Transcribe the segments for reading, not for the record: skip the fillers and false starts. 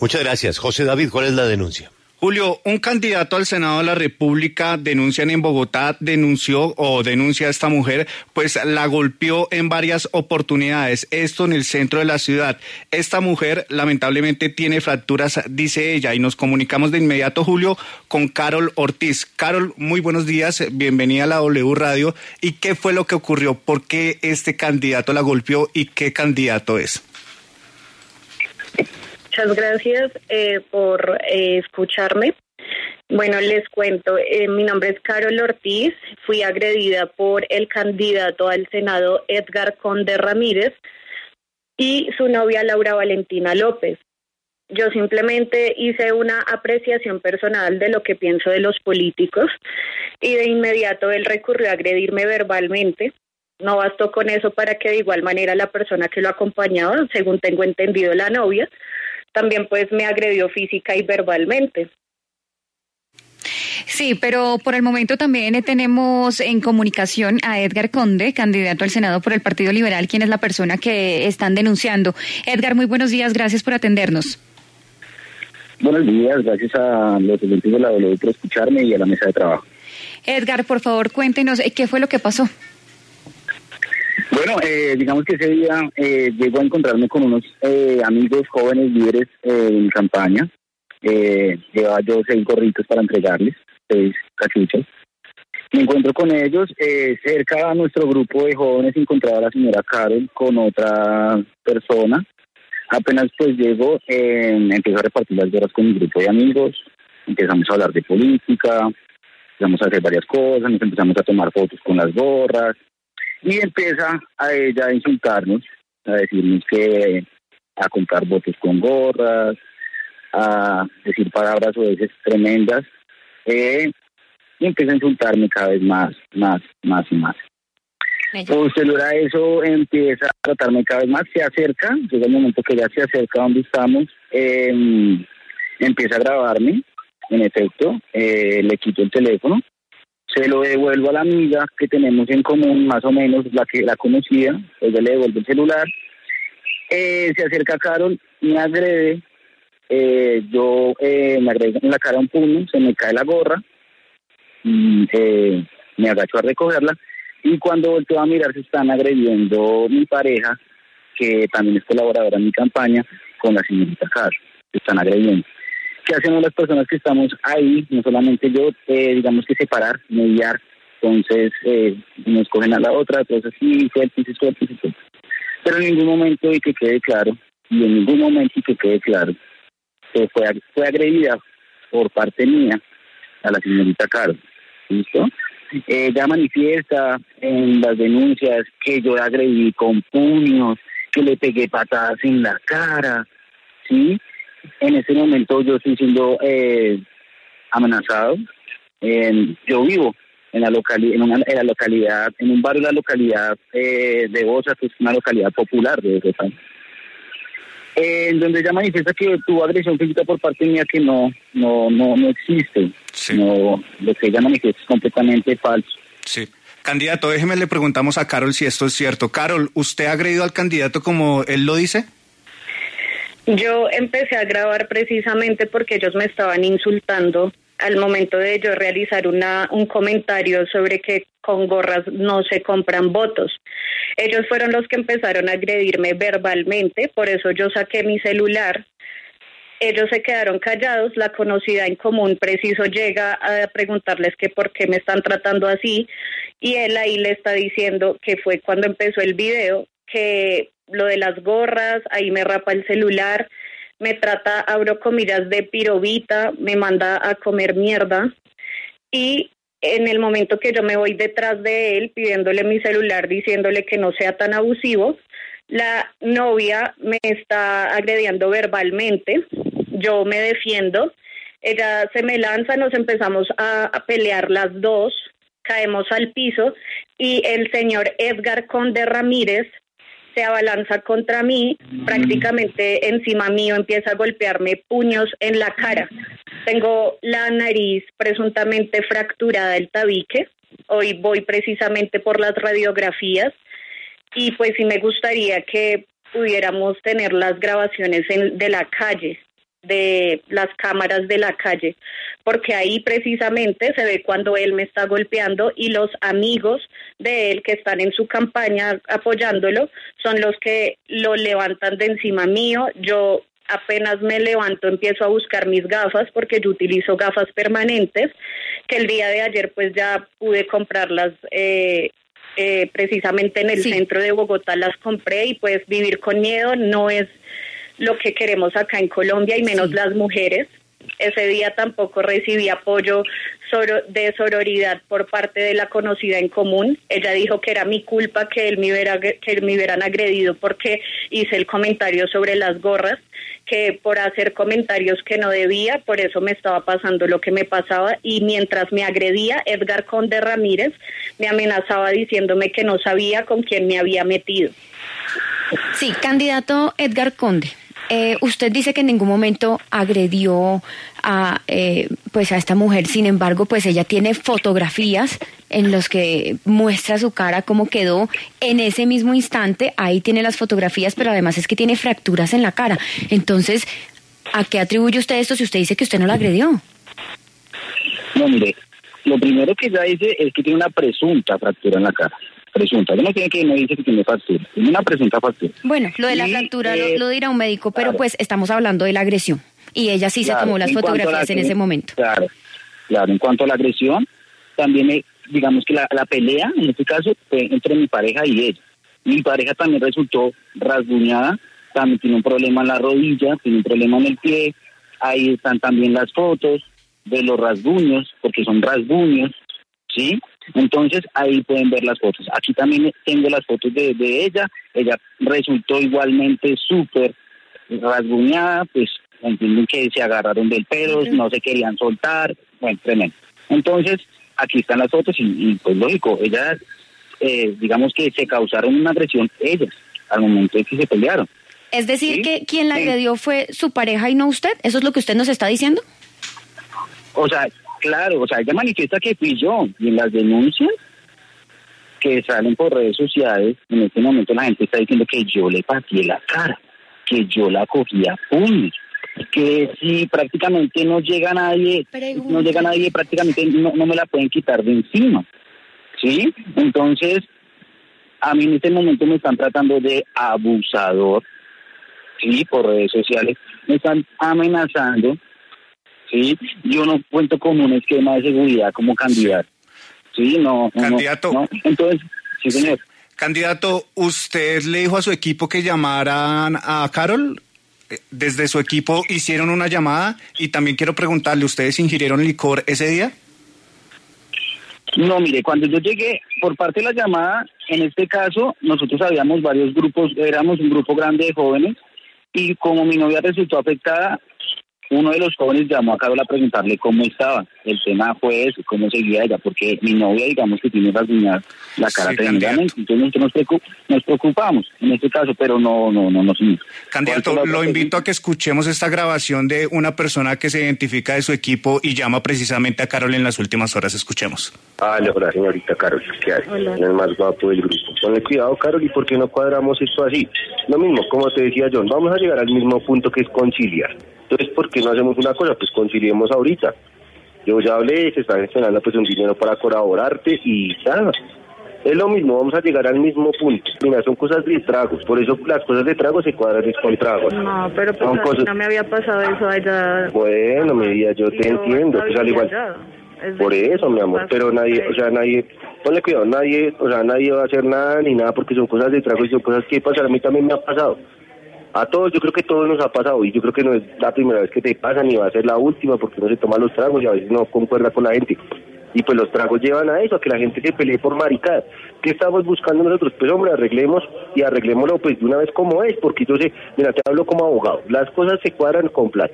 Muchas gracias. José David, ¿cuál es la denuncia? Julio, un candidato al Senado de la República denuncia a esta mujer, pues la golpeó en varias oportunidades, esto en el centro de la ciudad. Esta mujer lamentablemente tiene fracturas, dice ella, y nos comunicamos de inmediato, Julio, con Carol Ortiz. Carol, muy buenos días, bienvenida a la W Radio. ¿Y qué fue lo que ocurrió? ¿Por qué este candidato la golpeó y qué candidato es? Muchas gracias por escucharme. Bueno, les cuento, mi nombre es Carol Ortiz, fui agredida por el candidato al Senado Edgar Conde Ramírez y su novia Laura Valentina López. Yo simplemente hice una apreciación personal de lo que pienso de los políticos y de inmediato él recurrió a agredirme verbalmente. No bastó con eso para que de igual manera la persona que lo acompañaba, según tengo entendido la novia, también pues me agredió física y verbalmente. Sí, pero por el momento también tenemos en comunicación a Edgar Conde, candidato al Senado por el Partido Liberal, quien es la persona que están denunciando. Edgar, muy buenos días, gracias por atendernos. Buenos días, gracias a los oyentes de la W por escucharme y a la mesa de trabajo. Edgar, por favor, cuéntenos qué fue lo que pasó. Bueno, digamos que ese día llego a encontrarme con unos amigos jóvenes líderes en campaña. Llevaba yo 6 gorritos para entregarles, 6 cachuchas. Me encuentro con ellos. Cerca a nuestro grupo de jóvenes encontraba a la señora Carol con otra persona. Apenas pues llego, empiezo a repartir las gorras con mi grupo de amigos. Empezamos a hablar de política, empezamos a hacer varias cosas, nos empezamos a tomar fotos con las gorras. Y empieza a ella a insultarnos, a decirnos que a comprar votos con gorras, a decir palabras o veces tremendas, y empieza a insultarme cada vez más y más. Posterior a eso empieza a tratarme cada vez más, se acerca, llega el momento que ya se acerca a donde estamos, empieza a grabarme, en efecto, le quito el teléfono. Se lo devuelvo a la amiga que tenemos en común, más o menos, la que la conocía. Ella le devuelve el celular. Se acerca a Carol, me agrede. Yo me agrego en la cara un puño, se me cae la gorra. Me agacho a recogerla. Y cuando volteo a mirar, se están agrediendo mi pareja, que también es colaboradora en mi campaña, con la señorita Carol. Se están agrediendo. ¿Qué hacemos las personas que estamos ahí? No solamente yo, digamos que separar, mediar. Entonces, nos cogen a la otra, entonces así, suelten. Pero en ningún momento, y que quede claro, fue agredida por parte mía a la señorita Caro. ¿Listo? Ella manifiesta en las denuncias que yo la agredí con puños, que le pegué patadas en la cara, ¿sí? En este momento yo estoy siendo amenazado. Yo vivo en la localidad, en un barrio de la localidad de Bosa, que es una localidad popular de Bogotá, en donde ella manifiesta que tuvo agresión física por parte mía, que no existe. Sí. No, lo que ella manifiesta es completamente falso. Sí. Candidato, le preguntamos a Carol si esto es cierto. Carol, ¿usted ha agredido al candidato como él lo dice? Yo empecé a grabar precisamente porque ellos me estaban insultando al momento de yo realizar un comentario sobre que con gorras no se compran votos. Ellos fueron los que empezaron a agredirme verbalmente, por eso yo saqué mi celular. Ellos se quedaron callados, la conocida en común preciso llega a preguntarles que por qué me están tratando así, y él ahí le está diciendo que fue cuando empezó el video, que lo de las gorras, ahí me rapa el celular, me trata, abro comillas, de pirobita, me manda a comer mierda, y en el momento que yo me voy detrás de él pidiéndole mi celular, diciéndole que no sea tan abusivo, la novia me está agrediendo verbalmente, yo me defiendo, ella se me lanza, nos empezamos a pelear las dos, caemos al piso y el señor Edgar Conde Ramírez se abalanza contra mí, prácticamente encima mío, empieza a golpearme puños en la cara. Tengo la nariz presuntamente fracturada del tabique. Hoy voy precisamente por las radiografías y pues sí me gustaría que pudiéramos tener las grabaciones de la calle. de las cámaras de la calle, porque ahí precisamente se ve cuando él me está golpeando y los amigos de él que están en su campaña apoyándolo son los que lo levantan de encima mío. Yo apenas me levanto, empiezo a buscar mis gafas porque yo utilizo gafas permanentes, que el día de ayer pues ya pude comprarlas precisamente en el centro de Bogotá, las compré, y pues vivir con miedo no es lo que queremos acá en Colombia, y menos las mujeres. Ese día tampoco recibí apoyo de sororidad por parte de la conocida en común. Ella dijo que era mi culpa que me hubieran agredido porque hice el comentario sobre las gorras, que por hacer comentarios que no debía, por eso me estaba pasando lo que me pasaba, y mientras me agredía, Edgar Conde Ramírez me amenazaba diciéndome que no sabía con quién me había metido. Sí, candidato Edgar Conde. Usted dice que en ningún momento agredió a esta mujer, sin embargo, pues ella tiene fotografías en los que muestra su cara, cómo quedó en ese mismo instante. Ahí tiene las fotografías, pero además es que tiene fracturas en la cara. Entonces, ¿a qué atribuye usted esto si usted dice que usted no la agredió? No, mire, lo primero que ella dice es que tiene una presunta fractura en la cara. Presunta, no dice que tiene fractura, tiene una presunta fractura. Bueno, lo de la fractura lo dirá un médico, pero pues estamos hablando de la agresión, y ella sí se tomó las fotografías en ese momento. Claro, en cuanto a la agresión, también digamos que la pelea, en este caso, fue entre mi pareja y ella. Mi pareja también resultó rasguñada, también tiene un problema en la rodilla, tiene un problema en el pie, ahí están también las fotos de los rasguños, porque son rasguños, ¿sí? Entonces ahí pueden ver las fotos. Aquí también tengo las fotos de ella resultó igualmente súper rasguñada, pues entienden que se agarraron del pelo, no se querían soltar, bueno, tremendo. Entonces aquí están las fotos y pues lógico, ellas digamos que se causaron una agresión ellas al momento de que se pelearon. Es decir, ¿sí? Que quien la agredió fue su pareja y no usted, ¿eso es lo que usted nos está diciendo? O sea, claro, ella manifiesta que fui yo, y en las denuncias que salen por redes sociales, en este momento la gente está diciendo que yo le pateé la cara, que yo la cogí a puños, que si prácticamente no llega nadie, prácticamente no me la pueden quitar de encima, ¿sí? Entonces, a mí en este momento me están tratando de abusador, ¿sí? Por redes sociales, me están amenazando. Sí, yo no cuento con un esquema de seguridad como candidato. Sí, no. Candidato. No. Entonces, sí, señor. Candidato, ¿usted le dijo a su equipo que llamaran a Carol? Desde su equipo hicieron una llamada, y también quiero preguntarle, ¿ustedes ingirieron licor ese día? No, mire, cuando yo llegué, por parte de la llamada, en este caso, nosotros habíamos varios grupos, éramos un grupo grande de jóvenes, y como mi novia resultó afectada, uno de los jóvenes llamó a Carol a preguntarle cómo estaba. El tema fue eso, cómo seguía ella, porque mi novia, digamos que tiene rasguñada la cara tremendamente, entonces nosotros nos preocupamos en este caso, pero no. Candidato, lo invito a que escuchemos esta grabación de una persona que se identifica de su equipo y llama precisamente a Carol en las últimas horas. Escuchemos. Hola, señorita Carol, ¿qué hay? Hola. El más guapo del grupo. Ponle cuidado, Carol, ¿y por qué no cuadramos esto así? Lo mismo, como te decía John, vamos a llegar al mismo punto, que es conciliar. Entonces, ¿por qué no hacemos una cosa? Pues conciliemos ahorita. Yo ya hablé, se está gestionando pues un dinero para colaborarte y nada. Es lo mismo, vamos a llegar al mismo punto. Mira, son cosas de tragos, por eso las cosas de tragos se cuadran con tragos. No, pero pues no me había pasado eso allá. Bueno, mi vida, yo te entiendo, pues al igual. Por eso, mi amor, pero nadie, ponle cuidado, nadie va a hacer nada ni nada porque son cosas de tragos y son cosas que pasan. A mí también me ha pasado. A todos, yo creo que todos nos ha pasado, y yo creo que no es la primera vez que te pasa ni va a ser la última, porque uno se toma los tragos y a veces no concuerda con la gente. Y pues los tragos llevan a eso, a que la gente se pelee por maricadas. ¿Qué estamos buscando nosotros? Pues hombre, arreglémoslo pues de una vez como es, porque yo sé, mira, te hablo como abogado, las cosas se cuadran con plata.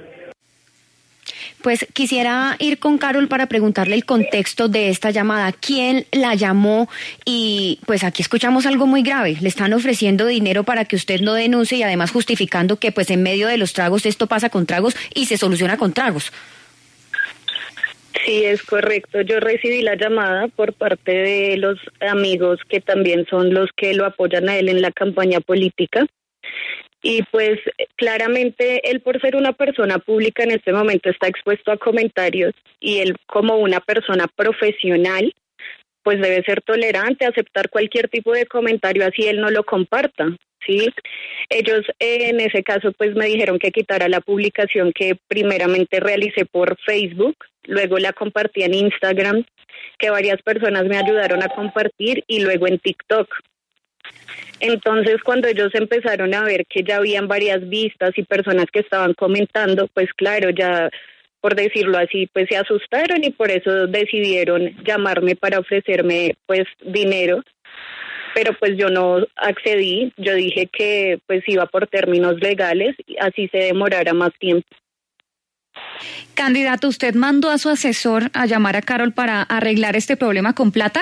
Pues quisiera ir con Carol para preguntarle el contexto de esta llamada. ¿Quién la llamó? Y pues aquí escuchamos algo muy grave. Le están ofreciendo dinero para que usted no denuncie, y además justificando que pues en medio de los tragos esto pasa con tragos y se soluciona con tragos. Sí, es correcto. Yo recibí la llamada por parte de los amigos que también son los que lo apoyan a él en la campaña política. Y pues claramente él, por ser una persona pública en este momento, está expuesto a comentarios, y él, como una persona profesional, pues debe ser tolerante, aceptar cualquier tipo de comentario así él no lo comparta, ¿sí? Ellos en ese caso pues me dijeron que quitara la publicación que primeramente realicé por Facebook, luego la compartí en Instagram, que varias personas me ayudaron a compartir, y luego en TikTok. Entonces, cuando ellos empezaron a ver que ya habían varias vistas y personas que estaban comentando, pues claro, ya, por decirlo así, pues se asustaron, y por eso decidieron llamarme para ofrecerme pues dinero. Pero pues yo no accedí, yo dije que pues iba por términos legales, así se demorara más tiempo. Candidato, ¿usted mandó a su asesor a llamar a Carol para arreglar este problema con plata?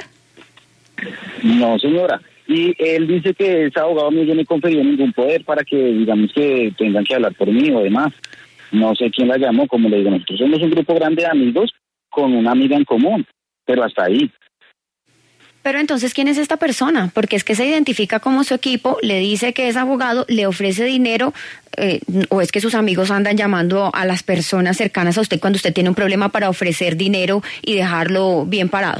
No, señora. Y él dice que ese abogado mío no me conferió ningún poder para que, digamos, que tengan que hablar por mí o demás. No sé quién la llamó, como le digo, nosotros somos un grupo grande de amigos con una amiga en común, pero hasta ahí. Pero entonces, ¿quién es esta persona? Porque es que se identifica como su equipo, le dice que es abogado, le ofrece dinero, o es que sus amigos andan llamando a las personas cercanas a usted cuando usted tiene un problema para ofrecer dinero y dejarlo bien parado.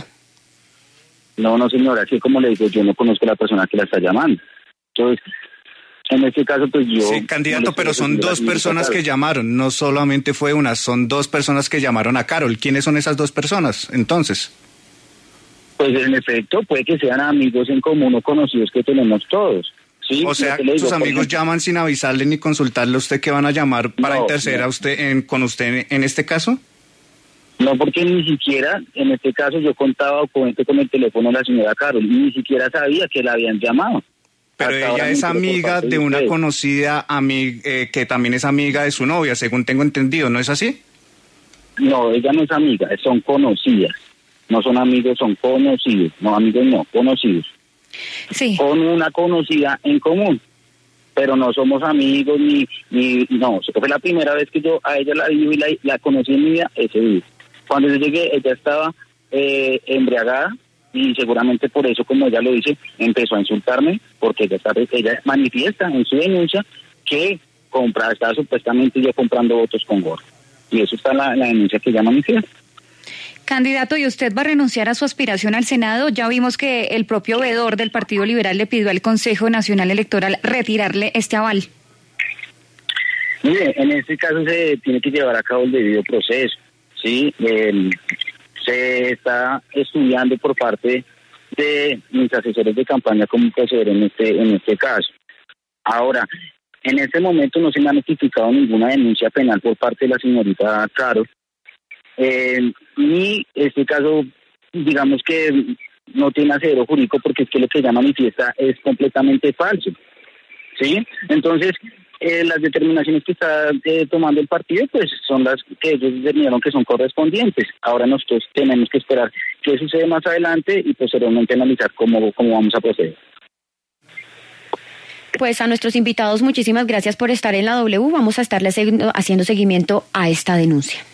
No, señora, así como le digo, yo no conozco a la persona que la está llamando. Entonces, en este caso, pues yo... Sí, candidato, pero son dos personas que llamaron, no solamente fue una, son dos personas que llamaron a Carol. ¿Quiénes son esas dos personas, entonces? Pues en efecto, puede que sean amigos en común o conocidos que tenemos todos. ¿Sí? O sea, sus amigos llaman sin avisarle ni consultarle a usted que van a llamar para interceder a usted con usted en este caso. No, porque ni siquiera, en este caso, yo contaba con el teléfono de la señora Carol, y ni siquiera sabía que la habían llamado. Pero ella es amiga de una conocida que también es amiga de su novia, según tengo entendido, ¿no es así? No, ella no es amiga, son conocidas. No son amigos, son conocidos. No, amigos no, conocidos. Sí. Con una conocida en común. Pero no somos amigos no. Fue la primera vez que yo a ella la vi y la conocí en mi vida ese día. Cuando yo llegué, ella estaba embriagada, y seguramente por eso, como ella lo dice, empezó a insultarme, porque ella manifiesta en su denuncia que estaba supuestamente yo comprando votos con gorro. Y eso está en la denuncia que ella manifiesta. Candidato, ¿y usted va a renunciar a su aspiración al Senado? Ya vimos que el propio veedor del Partido Liberal le pidió al Consejo Nacional Electoral retirarle este aval. Mire, en este caso se tiene que llevar a cabo el debido proceso, ¿sí? Se está estudiando por parte de mis asesores de campaña cómo proceder en este caso. Ahora, en este momento no se me ha notificado ninguna denuncia penal por parte de la señorita Carol. Y este caso, digamos que no tiene asidero jurídico, porque es que lo que ella manifiesta es completamente falso, ¿sí? Entonces, las determinaciones que está tomando el partido, pues son las que ellos determinaron que son correspondientes. Ahora nosotros tenemos que esperar qué sucede más adelante y posteriormente analizar cómo vamos a proceder. Pues a nuestros invitados, muchísimas gracias por estar en la W. Vamos a estarle haciendo seguimiento a esta denuncia.